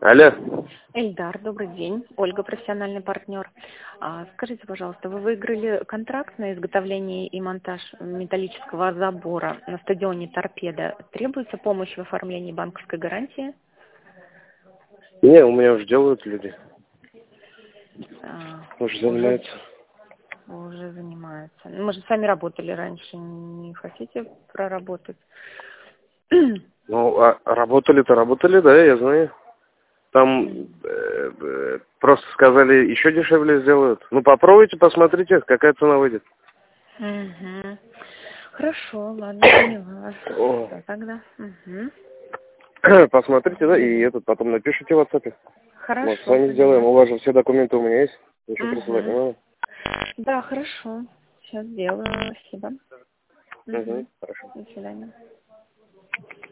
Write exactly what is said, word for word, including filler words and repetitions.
Алло. Эльдар, добрый день. Ольга, профессиональный партнер. А, скажите, пожалуйста, вы выиграли контракт на изготовление и монтаж металлического забора на стадионе «Торпедо». Требуется помощь в оформлении банковской гарантии? Не, у меня уже делают люди. А, Уже уже, занимаются. уже занимаются. Ну, мы же сами работали раньше. Не хотите проработать? Ну, а работали-то работали, да, я знаю. Там э, э, просто сказали, еще дешевле сделают. Ну, попробуйте, посмотрите, какая цена выйдет. Угу. Хорошо, ладно, поняла вас. О. Всё тогда. Угу. Посмотрите, да, и этот потом напишите в WhatsApp. Хорошо, Мы с вами поняла. сделаем. У вас же все документы у меня есть. Ничего присылать не Угу. надо. Да, хорошо. Сейчас сделаю. Спасибо. Угу, Угу. хорошо. До свидания.